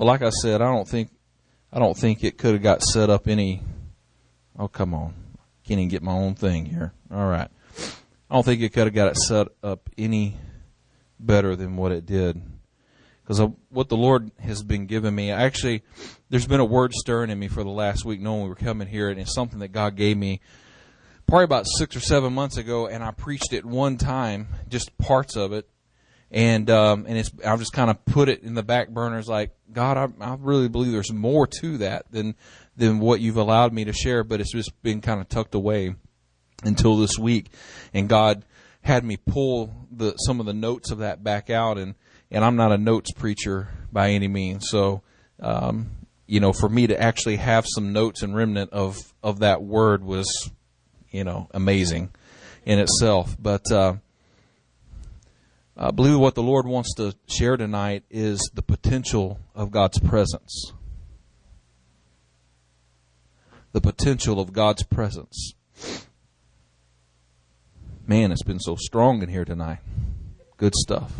Well, like I said, I don't think it could have got set up any. Oh, come on. Can't even get my own thing here. All right. I don't think it could have got it set up any better than what it did. Because of what the Lord has been giving me. Actually, there's been a word stirring in me for the last week, knowing we were coming here, and it's something that God gave me probably about 6 or 7 months ago, and I preached it one time, just parts of it, and I've just kind of put it in the back burners, like, God, I really believe there's more to that than what you've allowed me to share, but it's just been kind of tucked away until this week, and God had me pull some of the notes of that back out, and I'm not a notes preacher by any means, so for me to actually have some notes and remnant of that word was, amazing in itself. But I believe what the Lord wants to share tonight is the potential of God's presence. The potential of God's presence. Man, it's been so strong in here tonight. Good stuff.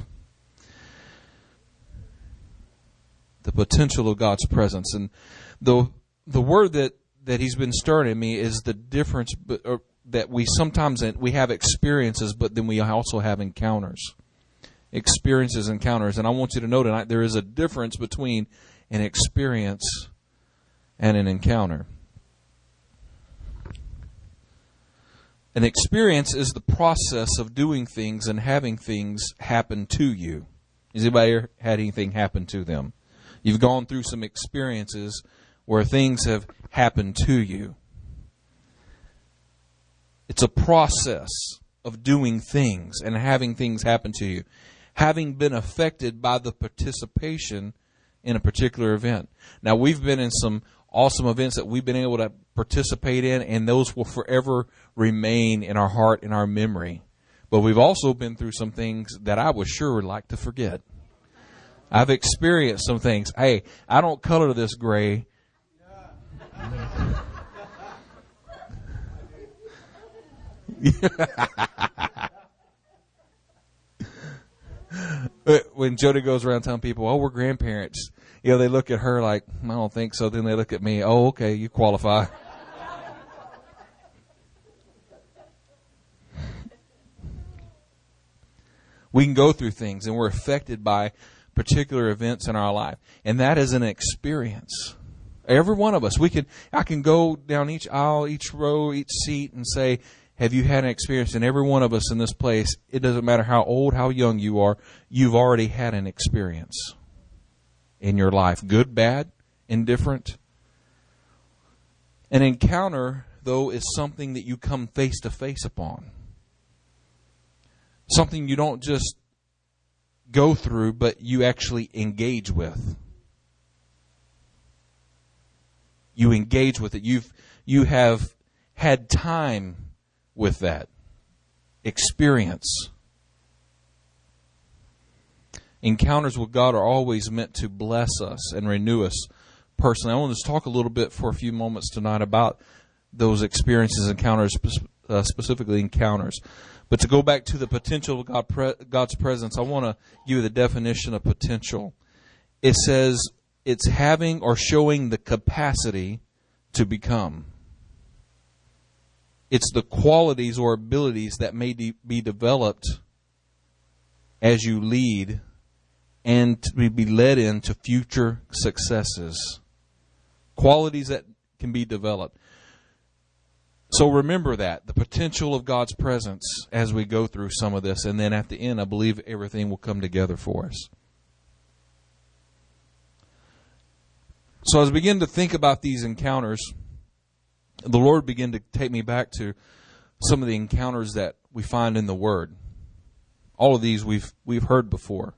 The potential of God's presence. And the word that He's been stirring in me is the difference that we sometimes we have experiences, but then we also have encounters. Experiences, encounters. And I want you to know tonight there is a difference between an experience and an encounter. An experience is the process of doing things and having things happen to you. Has anybody ever had anything happen to them? You've gone through some experiences where things have happened to you. It's a process of doing things and having things happen to you. Having been affected by the participation in a particular event. Now, we've been in some awesome events that we've been able to participate in, and those will forever remain in our heart and our memory. But we've also been through some things that I would sure like to forget. I've experienced some things. Hey, I don't color this gray. When Jody goes around telling people, oh, we're grandparents, they look at her like, I don't think so. Then they look at me, oh, okay, you qualify. We can go through things and we're affected by particular events in our life. And that is an experience. Every one of us. I can go down each aisle, each row, each seat and say, have you had an experience? And every one of us in this place, it doesn't matter how old, how young you are, you've already had an experience in your life. Good, bad, indifferent. An encounter, though, is something that you come face to face upon. Something you don't just go through, but you actually engage with. You engage with it. You have had time with that experience. Encounters with God are always meant to bless us and renew us personally. I want to talk a little bit for a few moments tonight about those experiences, encounters, specifically encounters. But to go back to the potential of God's presence, I want to give you the definition of potential. It says it's having or showing the capacity to become. It's the qualities or abilities that may be developed as you lead and to be led into future successes. Qualities that can be developed. So remember that, the potential of God's presence as we go through some of this. And then at the end, I believe everything will come together for us. So as I begin to think about these encounters, the Lord began to take me back to some of the encounters that we find in the Word. All of these we've heard before.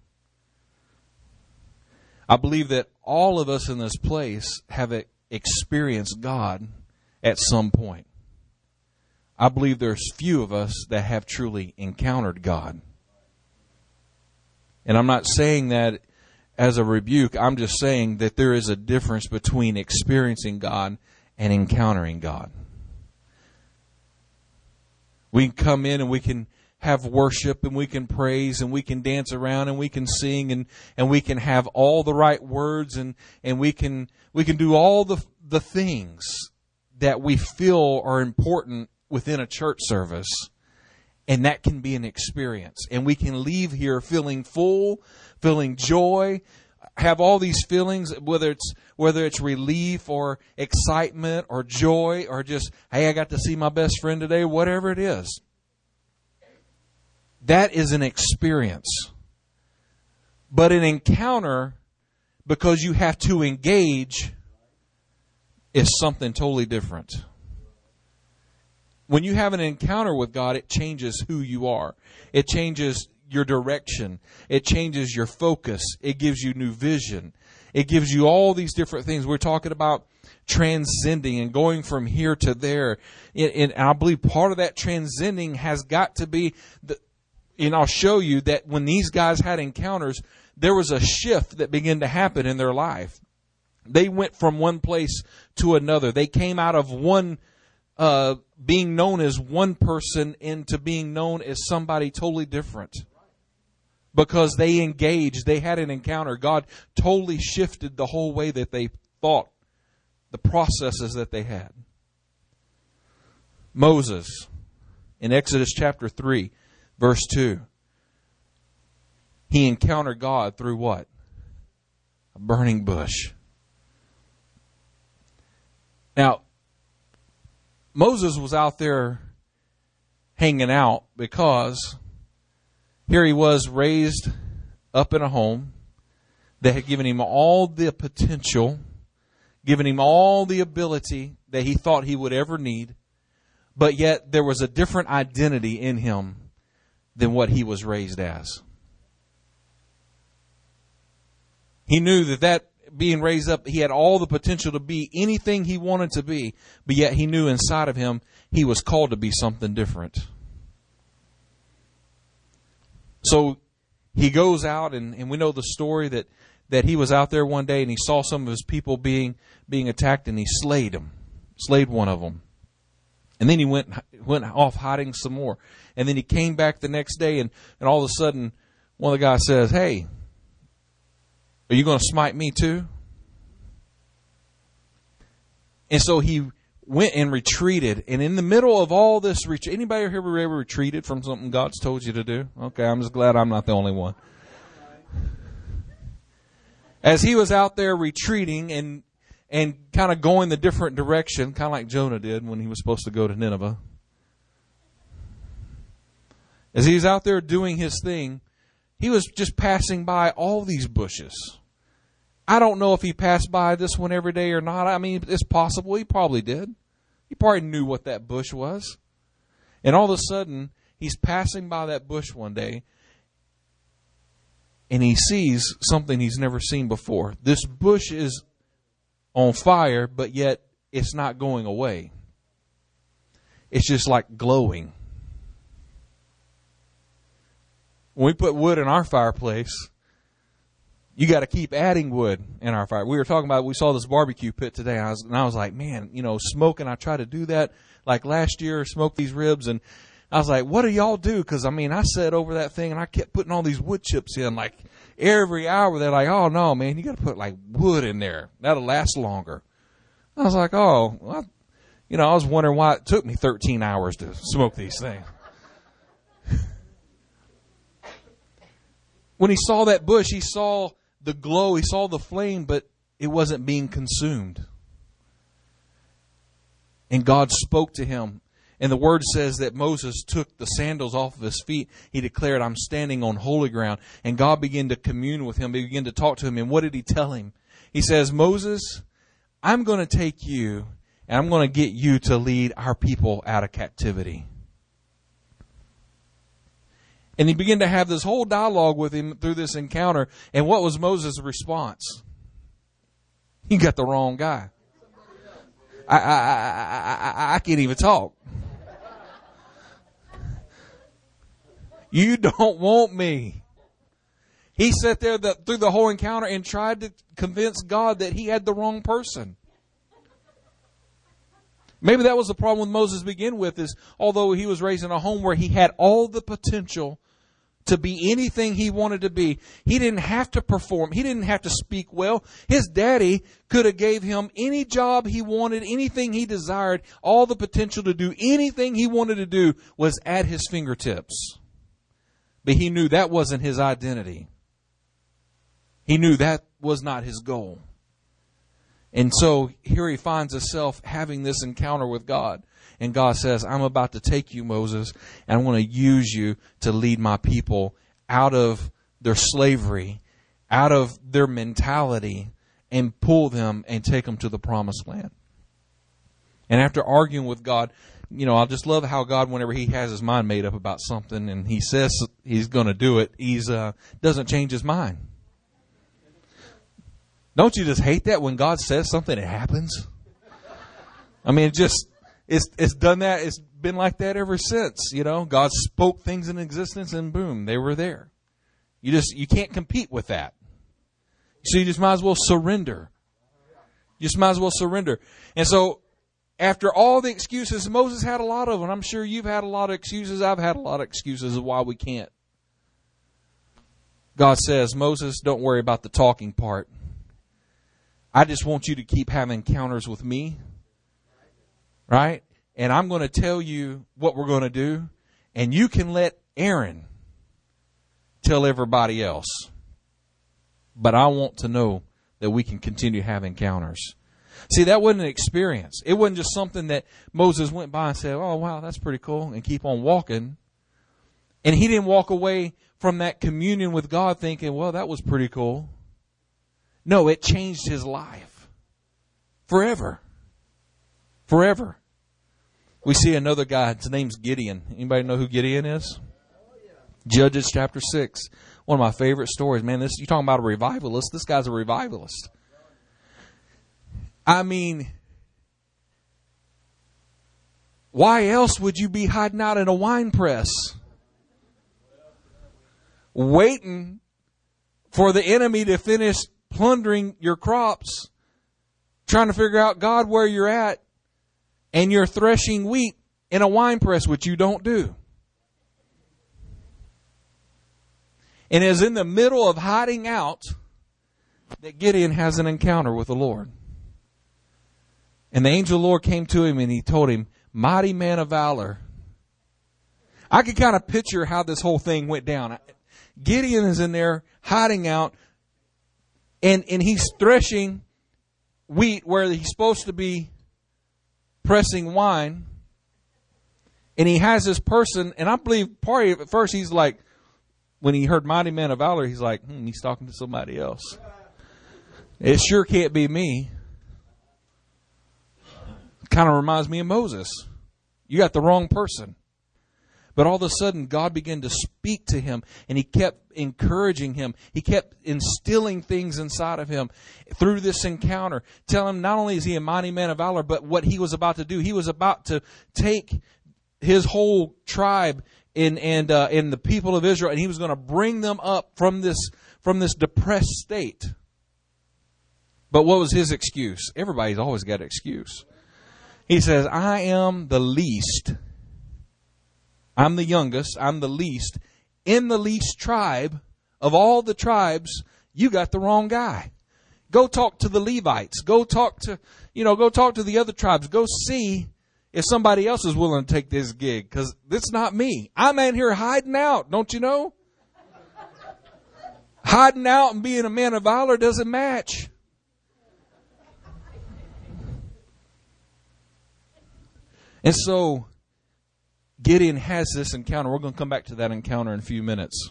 I believe that all of us in this place have experienced God at some point. I believe there's few of us that have truly encountered God. And I'm not saying that as a rebuke. I'm just saying that there is a difference between experiencing God and encountering God. We can come in and we can have worship and we can praise and we can dance around and we can sing and we can have all the right words and we can do all the things that we feel are important within a church service. And that can be an experience. And we can leave here feeling full, feeling joy, have all these feelings, whether it's relief or excitement or joy or just, hey, I got to see my best friend today, whatever it is. That is an experience. But an encounter, because you have to engage, is something totally different. When you have an encounter with God, it changes who you are. It changes your direction. It changes your focus. It gives you new vision. It gives you all these different things. We're talking about transcending and going from here to there. And I believe part of that transcending has got to be, and I'll show you that when these guys had encounters, there was a shift that began to happen in their life. They went from one place to another. They came out of one being known as one person into being known as somebody totally different. Because they engaged, they had an encounter. God totally shifted the whole way that they thought, the processes that they had. Moses, in Exodus chapter 3, verse 2, he encountered God through what? A burning bush. Now, Moses was out there hanging out because here he was raised up in a home that had given him all the potential, given him all the ability that he thought he would ever need, but yet there was a different identity in him than what he was raised as. He knew that being raised up, he had all the potential to be anything he wanted to be, but yet he knew inside of him he was called to be something different. So he goes out, and we know the story that he was out there one day and he saw some of his people being attacked, and he slayed one of them. And then he went off hiding some more. And then he came back the next day, and all of a sudden one of the guys says, "Hey, are you going to smite me too?" And so he went and retreated. And in the middle of all this retreat, anybody here ever retreated from something God's told you to do? Okay, I'm just glad I'm not the only one. As he was out there retreating and kind of going the different direction, kind of like Jonah did when he was supposed to go to Nineveh. As he was out there doing his thing, he was just passing by all these bushes. I don't know if he passed by this one every day or not. I mean, it's possible. He probably did. He probably knew what that bush was. And all of a sudden, he's passing by that bush one day, and he sees something he's never seen before. This bush is on fire, but yet it's not going away. It's just like glowing. When we put wood in our fireplace, you got to keep adding wood in our fire. We were talking about, we saw this barbecue pit today, and I was like, man, smoking, I tried to do that like last year, smoke these ribs, and I was like, what do y'all do? Because, I sat over that thing, and I kept putting all these wood chips in, like, every hour. They're like, oh, no, man, you got to put, like, wood in there. That'll last longer. I was like, oh, well, I was wondering why it took me 13 hours to smoke these things. When he saw that bush, he saw the glow, he saw the flame, but it wasn't being consumed. And God spoke to him. And the word says that Moses took the sandals off of his feet. He declared, I'm standing on holy ground. And God began to commune with him. He began to talk to him. And what did he tell him? He says, Moses, I'm going to take you and I'm going to get you to lead our people out of captivity. And he began to have this whole dialogue with him through this encounter. And what was Moses' response? You got the wrong guy. I can't even talk. You don't want me. He sat there through the whole encounter and tried to convince God that he had the wrong person. Maybe that was the problem with Moses to begin with, is although he was raised in a home where he had all the potential to be anything he wanted to be, he didn't have to perform. He didn't have to speak well. His daddy could have gave him any job he wanted, anything he desired. All the potential to do anything he wanted to do was at his fingertips. But he knew that wasn't his identity. He knew that was not his goal. And so here he finds himself having this encounter with God. And God says, I'm about to take you, Moses, and I want to use you to lead my people out of their slavery, out of their mentality, and pull them and take them to the promised land. And after arguing with God, I just love how God, whenever he has his mind made up about something and he says he's going to do it, he's doesn't change his mind. Don't you just hate that when God says something, it happens? I mean, it's done that. It's been like that ever since. God spoke things in existence and boom, they were there. You can't compete with that. So you just might as well surrender. You just might as well surrender. And so after all the excuses, Moses had a lot of them. I'm sure you've had a lot of excuses. I've had a lot of excuses of why we can't. God says, Moses, don't worry about the talking part. I just want you to keep having encounters with me. Right? And I'm going to tell you what we're going to do. And you can let Aaron tell everybody else. But I want to know that we can continue to have encounters. See, that wasn't an experience. It wasn't just something that Moses went by and said, oh, wow, that's pretty cool, and keep on walking. And he didn't walk away from that communion with God thinking, well, that was pretty cool. No, it changed his life. Forever. Forever. We see another guy. His name's Gideon. Anybody know who Gideon is? Judges chapter 6. One of my favorite stories. Man, you're talking about a revivalist. This guy's a revivalist. I mean, why else would you be hiding out in a wine press? Waiting for the enemy to finish plundering your crops. Trying to figure out, God, where you're at. And you're threshing wheat in a wine press, which you don't do. And it is in the middle of hiding out that Gideon has an encounter with the Lord. And the angel of the Lord came to him and he told him, mighty man of valor. I could kind of picture how this whole thing went down. Gideon is in there hiding out and he's threshing wheat where he's supposed to be pressing wine. And he has this person, and I believe part of it, at first he's like, when he heard mighty man of valor, he's like, he's talking to somebody else. It sure can't be me. Kind of reminds me of Moses. You got the wrong person. But all of a sudden, God began to speak to him, and he kept encouraging him. He kept instilling things inside of him through this encounter. Tell him not only is he a mighty man of valor, but what he was about to do. He was about to take his whole tribe and the people of Israel, and he was going to bring them up from this depressed state. But what was his excuse? Everybody's always got an excuse. He says, I am the least. I'm the youngest. I'm the least. In the least tribe of all the tribes, you got the wrong guy. Go talk to the Levites. Go talk to the other tribes. Go see if somebody else is willing to take this gig, because it's not me. I'm in here hiding out, don't you know? Hiding out and being a man of valor doesn't match. And so Gideon has this encounter. We're going to come back to that encounter in a few minutes.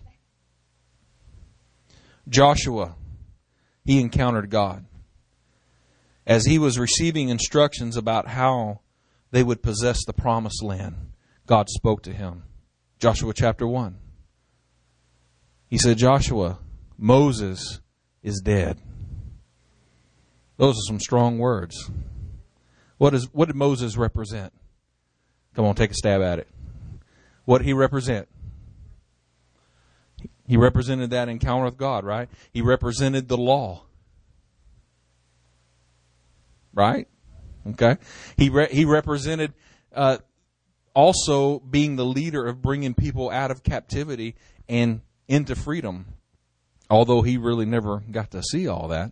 Joshua, he encountered God. As he was receiving instructions about how they would possess the promised land, God spoke to him. Joshua chapter 1. He said, Joshua, Moses is dead. Those are some strong words. What did Moses represent? Come on, take a stab at it. What did he represent? He represented that encounter with God, right? He represented the law. Right? Okay? He represented also being the leader of bringing people out of captivity and into freedom. Although he really never got to see all that.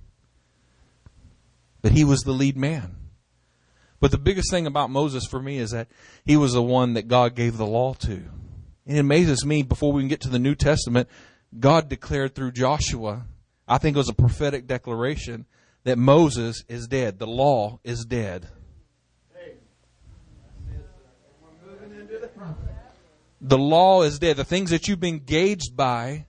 But he was the lead man. But the biggest thing about Moses for me is that he was the one that God gave the law to. And it amazes me, before we can get to the New Testament, God declared through Joshua, I think it was a prophetic declaration, that Moses is dead. The law is dead. The law is dead. The things that you've been gauged by,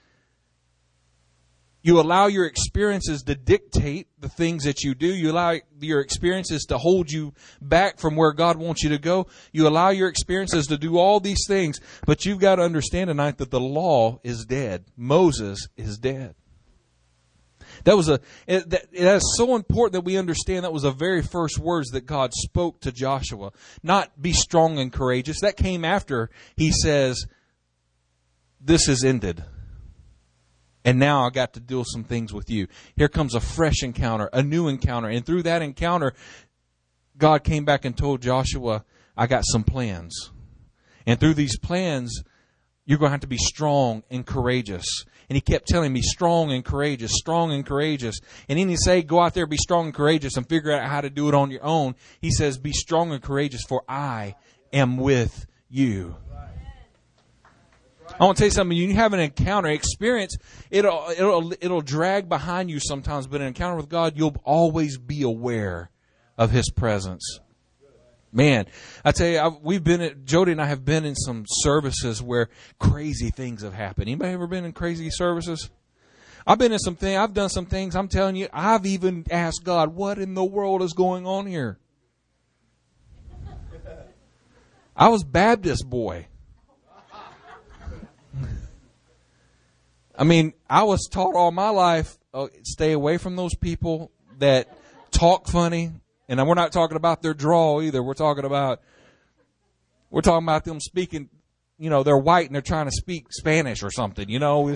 you allow your experiences to dictate the things that you do. You allow your experiences to hold you back from where God wants you to go. You allow your experiences to do all these things. But you've got to understand tonight that the law is dead. Moses is dead. That is so important that we understand that was the very first words that God spoke to Joshua. Not be strong and courageous. That came after he says, this is ended. And now I got to do some things with you. Here comes a fresh encounter, a new encounter. And through that encounter, God came back and told Joshua, I got some plans. And through these plans, you're going to have to be strong and courageous. And he kept telling me, strong and courageous, strong and courageous. And he didn't say, go out there, be strong and courageous and figure out how to do it on your own. He says, be strong and courageous, for I am with you. I want to tell you something. You have an encounter, experience. It'll drag behind you sometimes, but an encounter with God, you'll always be aware of His presence. Man, I tell you, Jody and I have been in some services where crazy things have happened. Anybody ever been in crazy services? I've been in some things. I've done some things. I'm telling you, I've even asked God, what in the world is going on here? I was Baptist boy. I mean, I was taught all my life, stay away from those people that talk funny. And we're not talking about their drawl either. We're talking about them speaking, they're white and they're trying to speak Spanish or something,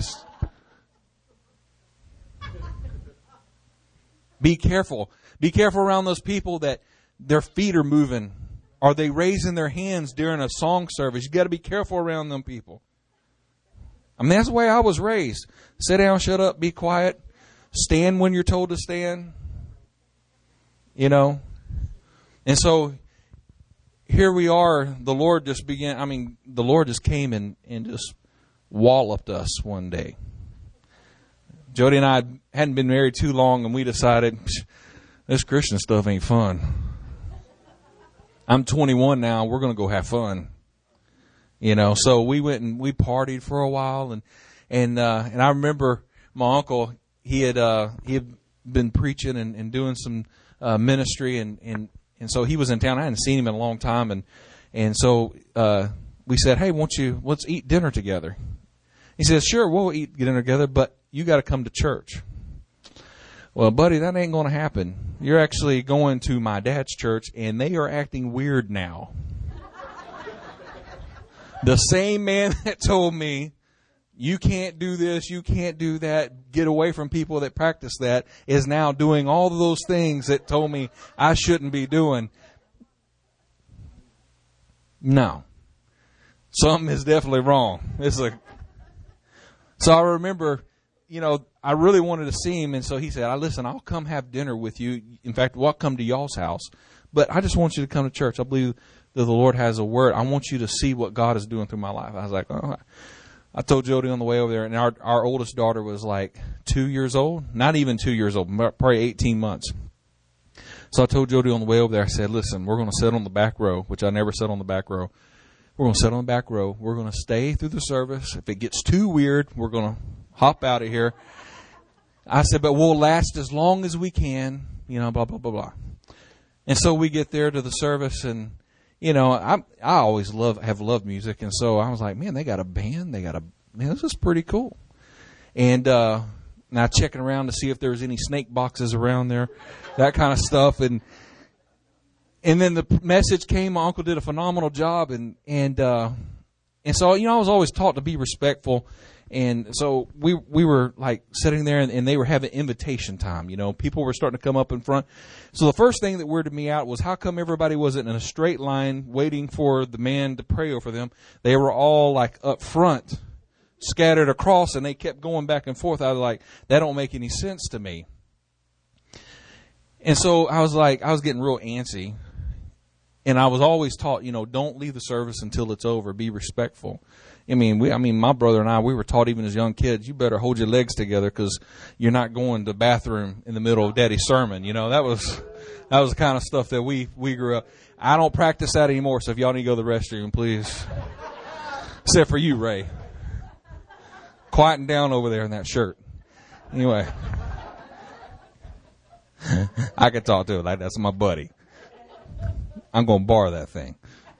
Be careful. Be careful around those people that their feet are moving. Are they raising their hands during a song service? You got to be careful around them people. I mean, that's the way I was raised. Sit down, shut up, be quiet. Stand when you're told to stand. And so here we are. The Lord just came and just walloped us one day. Jody and I hadn't been married too long, and we decided, this Christian stuff ain't fun. I'm 21 now. We're going to go have fun. So we went and we partied for a while, and I remember my uncle, he had been preaching and doing some ministry, and so he was in town. I hadn't seen him in a long time, and so we said, hey, let's eat dinner together. He says, sure, we'll eat dinner together, but you got to come to church. Well, buddy, that ain't going to happen. You're actually going to my dad's church, and they are acting weird now. The same man that told me, you can't do this, you can't do that, get away from people that practice that, is now doing all of those things that told me I shouldn't be doing. No. Something is definitely wrong. So I remember, I really wanted to see him, and so he said, listen, I'll come have dinner with you. In fact, I'll come to y'all's house, but I just want you to come to church. I believe that the Lord has a word. I want you to see what God is doing through my life. I was like, oh. I told Jody on the way over there, and our oldest daughter was like 2 years old. Not even 2 years old, probably 18 months. So I told Jody on the way over there, I said, listen, we're going to sit on the back row, which I never sat on the back row. We're going to sit on the back row. We're going to stay through the service. If it gets too weird, we're going to hop out of here. I said, but we'll last as long as we can, blah, blah, blah, blah. And so we get there to the service, and I always have loved music, and so I was like, man, they got a band. Man, this is pretty cool. And now checking around to see if there was any snake boxes around there, that kind of stuff. And then the message came. My uncle did a phenomenal job, and so I was always taught to be respectful. And so we were like sitting there, and they were having invitation time. You know, people were starting to come up in front. So the first thing that weirded me out was how come everybody wasn't in a straight line waiting for the man to pray over them. They were all like up front, scattered across, and they kept going back and forth. I was like, that don't make any sense to me. And so I was getting real antsy. And I was always taught, you know, don't leave the service until it's over. Be respectful. I mean, my brother and I, we were taught even as young kids, you better hold your legs together because you're not going to the bathroom in the middle of Daddy's sermon. You know, that was the kind of stuff that we grew up. I don't practice that anymore. So if y'all need to go to the restroom, please. Except for you, Ray. Quieting down over there in that shirt. Anyway. I could talk to it like that's my buddy. I'm going to borrow that thing.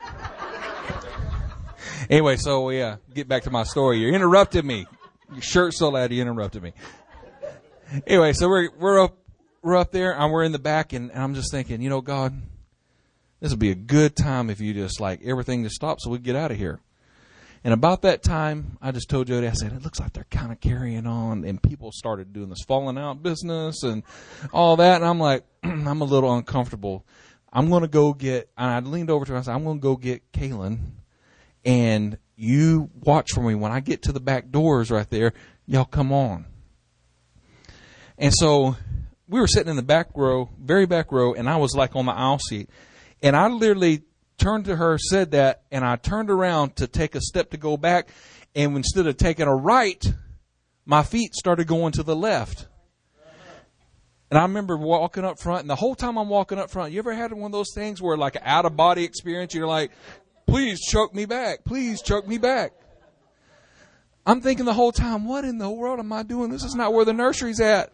Anyway, so get back to my story. You interrupted me. Your shirt's so loud you interrupted me. Anyway, so we're up there and we're in the back, and I'm just thinking, you know, God, this would be a good time if you just like everything to stop so we get out of here. And about that time, I just told Jody, I said, it looks like they're kind of carrying on, and people started doing this falling out business and all that, and I'm like, I'm a little uncomfortable. I'm going to go get, and I leaned over to her and I said, I'm going to go get Kaylin, and you watch for me. When I get to the back doors right there, y'all come on. And so we were sitting in the back row, very back row, and I was like on the aisle seat. And I literally turned to her, said that, and I turned around to take a step to go back. And instead of taking a right, my feet started going to the left. And I remember walking up front, and the whole time I'm walking up front, you ever had one of those things where like an out-of-body experience, you're like, please choke me back. Please choke me back. I'm thinking the whole time, what in the world am I doing? This is not where the nursery's at.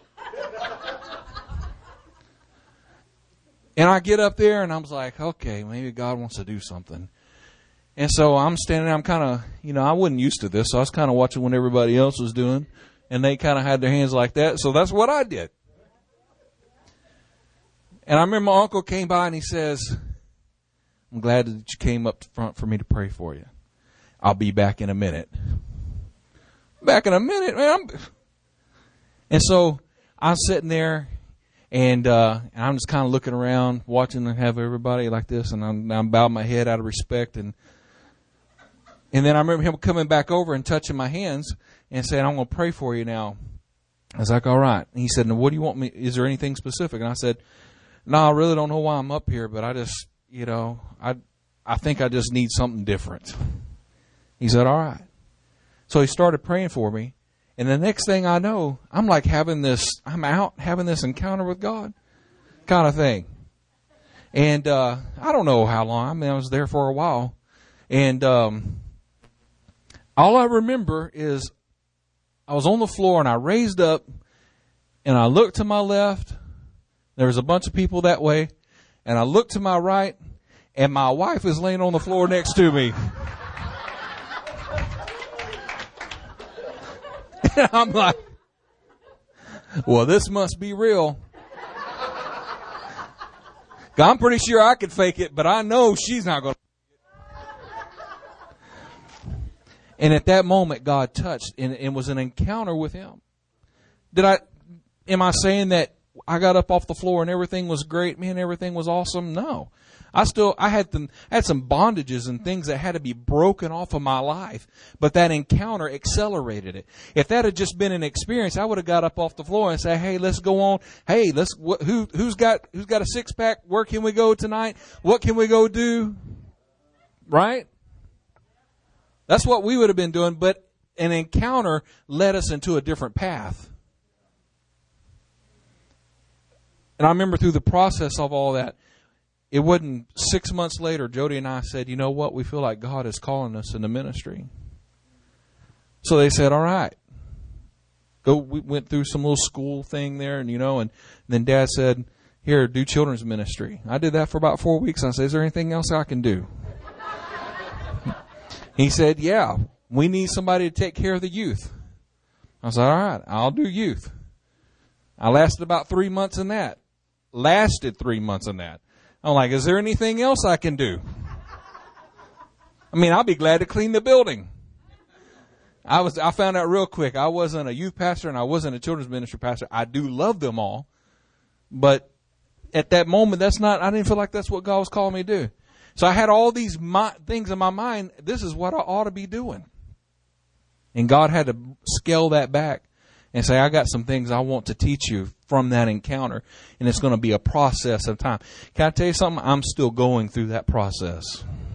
And I get up there and I was like, okay, maybe God wants to do something. And so I'm standing there, I'm kind of, you know, I wasn't used to this. So I was kind of watching what everybody else was doing. And they kind of had their hands like that. So that's what I did. And I remember my uncle came by and he says, I'm glad that you came up front for me to pray for you. I'll be back in a minute. Back in a minute, man. And so I'm sitting there, and I'm just kind of looking around, watching and have everybody like this, and I'm bowing my head out of respect. And then I remember him coming back over and touching my hands and saying, I'm going to pray for you now. I was like, all right. And he said, now, what do you want me? Is there anything specific? And I said, no, I really don't know why I'm up here, but I just, you know, I think I just need something different. He said, all right. So he started praying for me. And the next thing I know, I'm like having this encounter with God kind of thing. And I don't know how long. I mean, I was there for a while. And all I remember is I was on the floor and I raised up and I looked to my left. There was a bunch of people that way. And I looked to my right, and my wife is laying on the floor next to me. And I'm like, well, this must be real. I'm pretty sure I could fake it, but I know she's not going to. And at that moment, God touched, and it was an encounter with Him. Am I saying that I got up off the floor and everything was great, man, everything was awesome? No. I had some bondages and things that had to be broken off of my life, but that encounter accelerated it. If that had just been an experience, I would have got up off the floor and said, "Hey, let's go on. Hey, who's got a six pack? Where can we go tonight? What can we go do?" Right? That's what we would have been doing, but an encounter led us into a different path. And I remember through the process of all that, it wasn't 6 months later, Jody and I said, you know what? We feel like God is calling us into ministry. So they said, all right. We went through some little school thing there, and then Dad said, here, do children's ministry. I did that for about 4 weeks. I said, is there anything else I can do? He said, yeah, we need somebody to take care of the youth. I said, all right, I'll do youth. I lasted about 3 months in that. I'm like, is there anything else I can do? I mean, I'll be glad to clean the building. I found out real quick. I wasn't a youth pastor and I wasn't a children's ministry pastor. I do love them all. But at that moment, I didn't feel like that's what God was calling me to do. So I had all these things in my mind. This is what I ought to be doing. And God had to scale that back and say, I got some things I want to teach you from that encounter. And it's going to be a process of time. Can I tell you something? I'm still going through that process.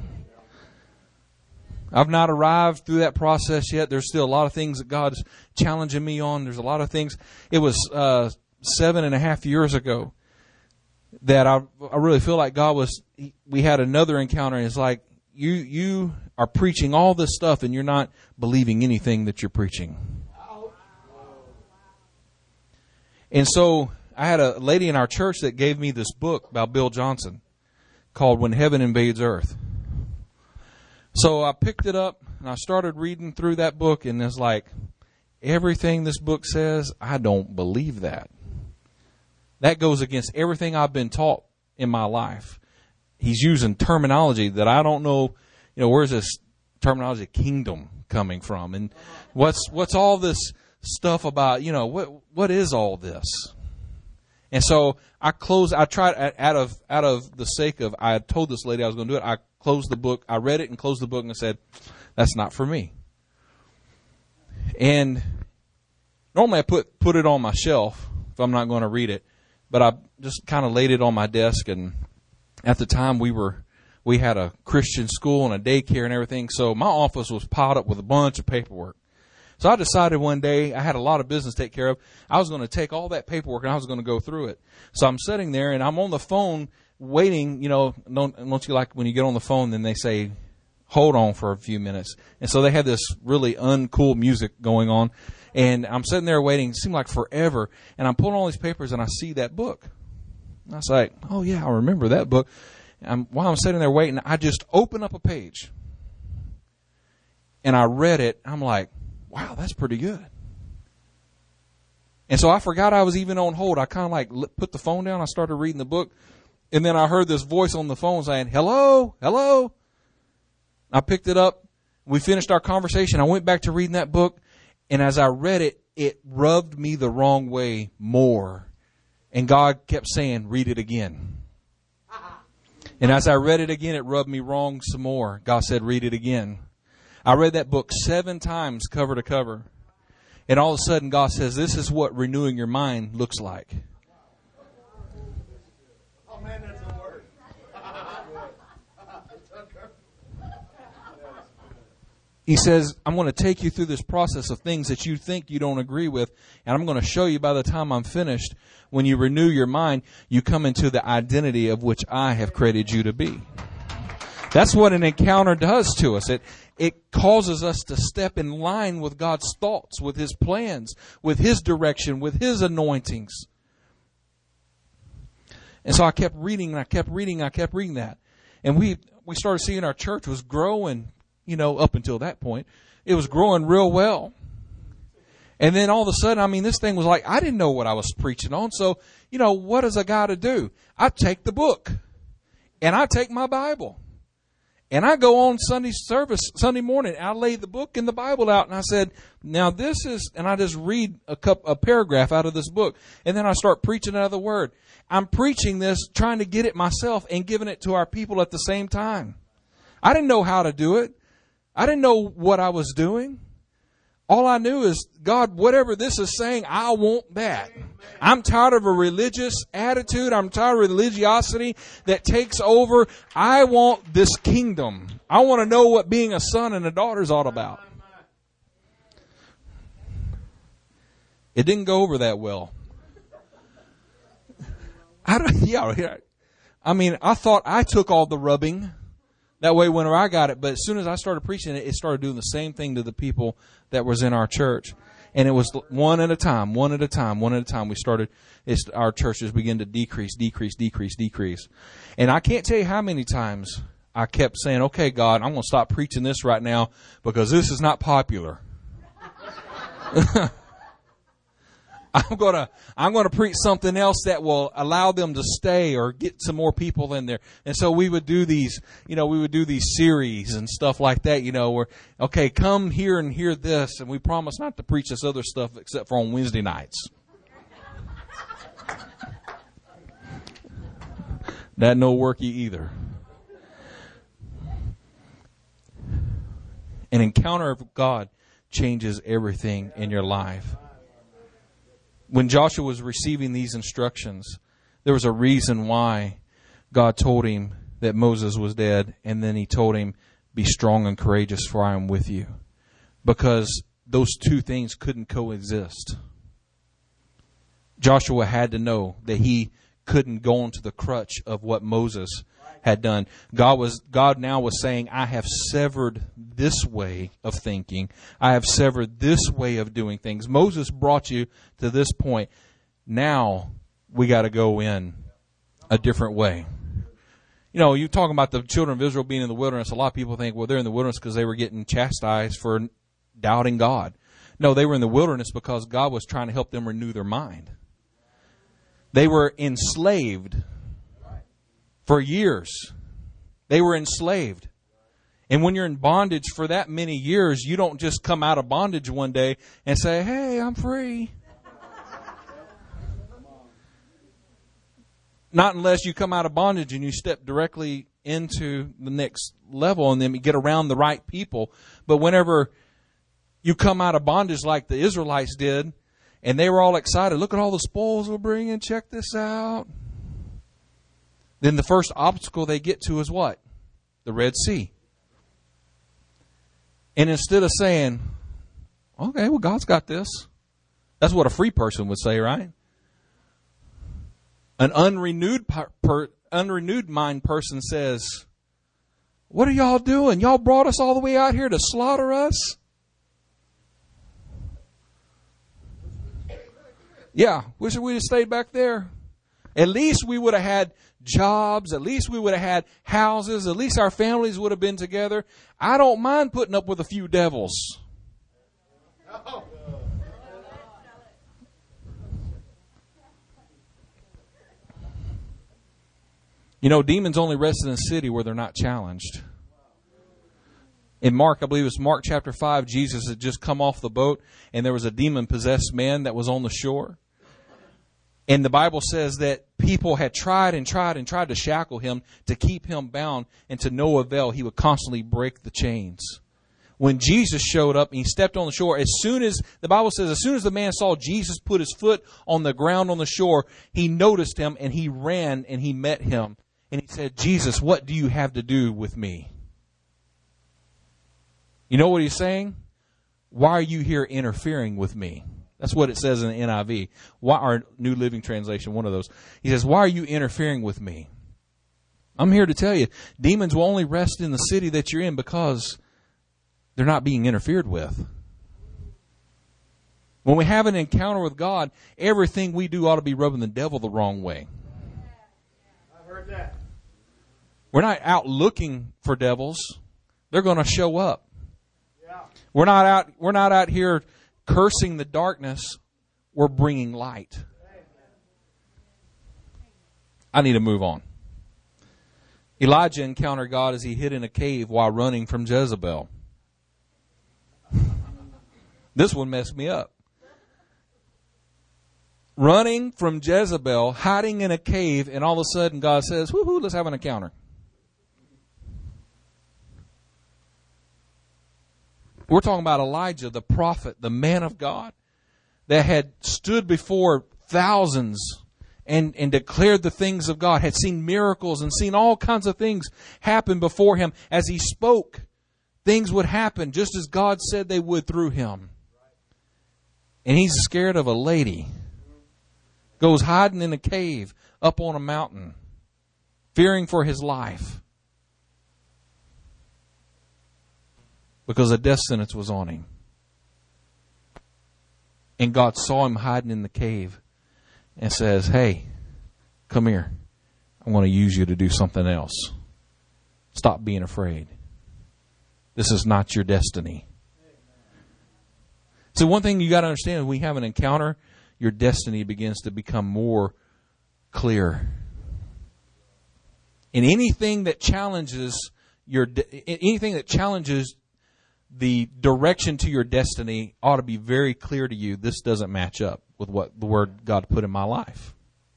I've not arrived through that process yet. There's still a lot of things that God's challenging me on. There's a lot of things. It was 7.5 years ago that I really feel like we had another encounter, and it's like, you are preaching all this stuff and you're not believing anything that you're preaching. And so I had a lady in our church that gave me this book by Bill Johnson called When Heaven Invades Earth. So I picked it up and I started reading through that book, and it's like, everything this book says, I don't believe that. That goes against everything I've been taught in my life. He's using terminology that I don't know, where's this terminology kingdom coming from? And what's all this stuff about, what is all this? And so I tried out of the sake of, I had told this lady I was going to do it. I closed the book. I read it and closed the book and said, that's not for me. And normally I put it on my shelf if I'm not going to read it, but I just kind of laid it on my desk. And at the time we had a Christian school and a daycare and everything. So my office was piled up with a bunch of paperwork. So I decided one day, I had a lot of business to take care of. I was going to take all that paperwork and I was going to go through it. So I'm sitting there and I'm on the phone waiting, don't you like when you get on the phone, then they say, hold on for a few minutes. And so they had this really uncool music going on. And I'm sitting there waiting. It seemed like forever. And I'm pulling all these papers and I see that book. And I was like, oh yeah, I remember that book. And while I'm sitting there waiting, I just open up a page. And I read it. I'm like, wow, that's pretty good. And so I forgot I was even on hold. I kind of like put the phone down. I started reading the book. And then I heard this voice on the phone saying, hello, hello. I picked it up. We finished our conversation. I went back to reading that book. And as I read it, it rubbed me the wrong way more. And God kept saying, read it again. And as I read it again, it rubbed me wrong some more. God said, read it again. I read that book 7 times cover to cover. And all of a sudden God says, this is what renewing your mind looks like. Oh man, that's a word. He says, I'm going to take you through this process of things that you think you don't agree with. And I'm going to show you by the time I'm finished, when you renew your mind, you come into the identity of which I have created you to be. That's what an encounter does to us. It causes us to step in line with God's thoughts, with His plans, with His direction, with His anointings. And so I kept reading and I kept reading that. And we started seeing our church was growing, up until that point. It was growing real well. And then all of a sudden, this thing was like, I didn't know what I was preaching on. So, what does a guy to do? I take the book and I take my Bible. And I go on Sunday morning, and I lay the book and the Bible out, and I said, now this is, and I just read a paragraph out of this book, and then I start preaching out of the Word. I'm preaching this, trying to get it myself and giving it to our people at the same time. I didn't know how to do it. I didn't know what I was doing. All I knew is, God, whatever this is saying, I want that. I'm tired of a religious attitude. I'm tired of religiosity that takes over. I want this kingdom. I want to know what being a son and a daughter is all about. It didn't go over that well. I thought I took all the rubbing. That way, whenever I got it, but as soon as I started preaching it, it started doing the same thing to the people that was in our church. And it was one at a time. We started, our churches began to decrease. And I can't tell you how many times I kept saying, okay, God, I'm going to stop preaching this right now because this is not popular. I'm gonna preach something else that will allow them to stay or get some more people in there. And so we would do these, series and stuff like that, where, okay, come here and hear this, and we promise not to preach this other stuff except for on Wednesday nights. That no worky either. An encounter of God changes everything in your life. When Joshua was receiving these instructions, there was a reason why God told him that Moses was dead, and then he told him, be strong and courageous, for I am with you. Because those two things couldn't coexist. Joshua had to know that he couldn't go into the crutch of what Moses had done. God now was saying, I have severed this way of thinking. I have severed this way of doing things. Moses brought you to this point. Now we got to go in a different way. You're talking about the children of Israel being in the wilderness. A lot of people think, well, they're in the wilderness because they were getting chastised for doubting God. No, they were in the wilderness because God was trying to help them renew their mind. They were enslaved for years. They were enslaved. And when you're in bondage for that many years, you don't just come out of bondage one day and say, hey, I'm free. Not unless you come out of bondage and you step directly into the next level and then you get around the right people. But whenever you come out of bondage like the Israelites did, and they were all excited, look at all the spoils we're bringing, check this out. Then the first obstacle they get to is what? The Red Sea. And instead of saying, okay, well, God's got this. That's what a free person would say, right? An unrenewed mind person says, what are y'all doing? Y'all brought us all the way out here to slaughter us? Yeah, wish we'd have stayed back there. At least we would have had jobs. At least we would have had houses. At least our families would have been together. I don't mind putting up with a few devils. Demons only rest in a city where they're not challenged. In Mark, I believe it's Mark chapter 5, Jesus had just come off the boat and there was a demon-possessed man that was on the shore. And the Bible says that people had tried to shackle him to keep him bound, and to no avail. He would constantly break the chains. When Jesus showed up and he stepped on the shore, the Bible says, as soon as the man saw Jesus put his foot on the ground on the shore, he noticed him and he ran and he met him. And he said, Jesus, what do you have to do with me? You know what he's saying? Why are you here interfering with me? That's what it says in the NIV. Or New Living Translation, one of those. He says, why are you interfering with me? I'm here to tell you, demons will only rest in the city that you're in because they're not being interfered with. When we have an encounter with God, everything we do ought to be rubbing the devil the wrong way. I've heard that. We're not out looking for devils. They're going to show up. Yeah. We're not out here cursing the darkness. We're bringing light. I need to move on. Elijah encountered God as he hid in a cave while running from Jezebel. This one messed me up. Running from Jezebel, hiding in a cave, and all of a sudden God says, woohoo, let's have an encounter. We're talking about Elijah, the prophet, the man of God, that had stood before thousands and declared the things of God, had seen miracles and seen all kinds of things happen before him. As he spoke, things would happen just as God said they would through him. And he's scared of a lady. Goes hiding in a cave up on a mountain, fearing for his life. Because a death sentence was on him. And God saw him hiding in the cave and says, hey, come here. I want to use you to do something else. Stop being afraid. This is not your destiny. So one thing you got to understand, when we have an encounter, your destiny begins to become more clear. And anything that challenges the direction to your destiny ought to be very clear to you. This doesn't match up with what the Word God put in my life.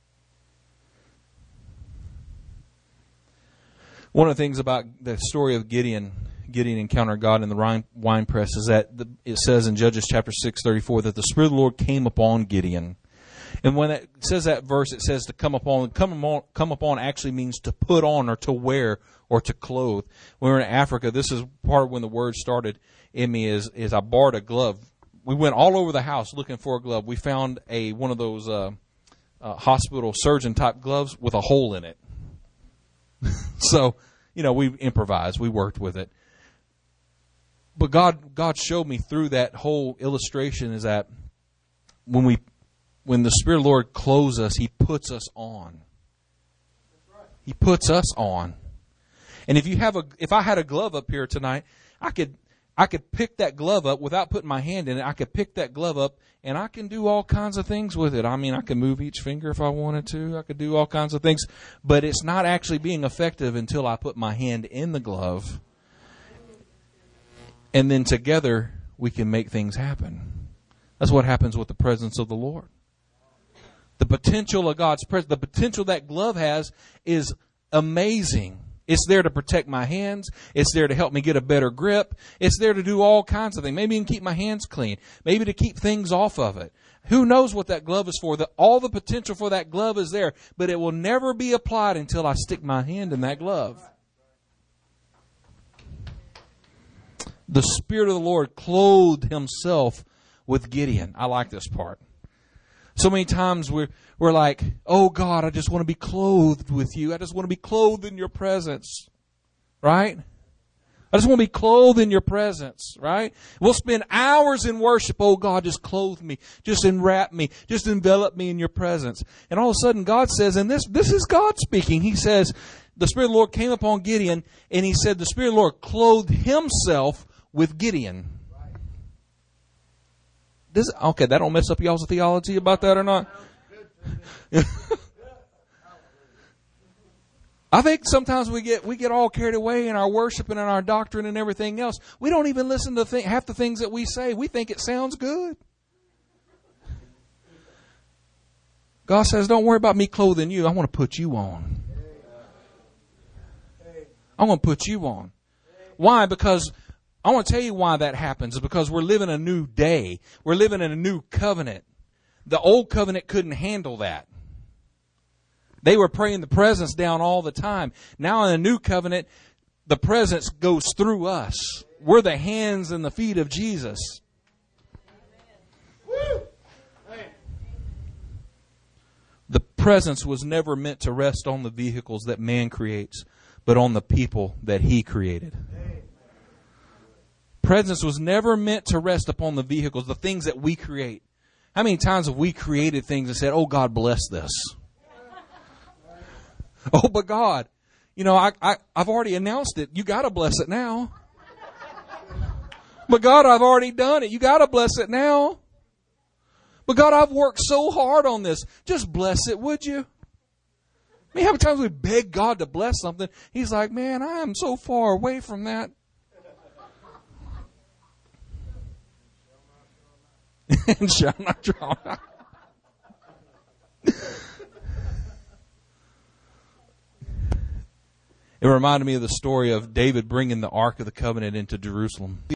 One of the things about the story of Gideon encountered God in the wine press is that it says in Judges chapter 6:34 that the Spirit of the Lord came upon Gideon. And when it says that verse, it says to come upon. Come upon actually means to put on or to wear or to clothe. When we were in Africa, this is part of when the word started in me is I borrowed a glove. We went all over the house looking for a glove. We found one of those hospital surgeon type gloves with a hole in it. So, we improvised. We worked with it. But God showed me through that whole illustration is that when the Spirit of the Lord clothes us, He puts us on. He puts us on. And if I had a glove up here tonight, I could pick that glove up without putting my hand in it. I could pick that glove up and I can do all kinds of things with it. I mean, I can move each finger if I wanted to. I could do all kinds of things. But it's not actually being effective until I put my hand in the glove. And then together we can make things happen. That's what happens with the presence of the Lord. The potential of God's presence, the potential that glove has is amazing. It's there to protect my hands. It's there to help me get a better grip. It's there to do all kinds of things. Maybe even keep my hands clean. Maybe to keep things off of it. Who knows what that glove is for? All the potential for that glove is there, but it will never be applied until I stick my hand in that glove. The Spirit of the Lord clothed Himself with Gideon. I like this part. So many times we're like, oh God, I just want to be clothed with you. I just want to be clothed in your presence. Right? I just want to be clothed in your presence. Right? We'll spend hours in worship. Oh God, just clothe me. Just enwrap me. Just envelop me in your presence. And all of a sudden God says, and this is God speaking. He says, the Spirit of the Lord came upon Gideon and He said, the Spirit of the Lord clothed Himself with Gideon. Okay, that don't mess up y'all's theology about that or not? I think sometimes we get all carried away in our worship and in our doctrine and everything else. We don't even listen to half the things that we say. We think it sounds good. God says, don't worry about me clothing you. I want to put you on. I want to put you on. Why? Because I want to tell you why that happens. Is because we're living a new day. We're living in a new covenant. The old covenant couldn't handle that. They were praying the presence down all the time. Now in the new covenant, the presence goes through us. We're the hands and the feet of Jesus. The presence was never meant to rest on the vehicles that man creates, but on the people that He created. Presence was never meant to rest upon the vehicles, the things that we create. How many times have we created things and said, oh, God, bless this? Oh, but God, I've already announced it. You got to bless it now. But God, I've already done it. You got to bless it now. But God, I've worked so hard on this. Just bless it, would you? I mean, how many times we beg God to bless something? He's like, man, I am so far away from that. And shall not draw. It reminded me of the story of David bringing the Ark of the Covenant into Jerusalem.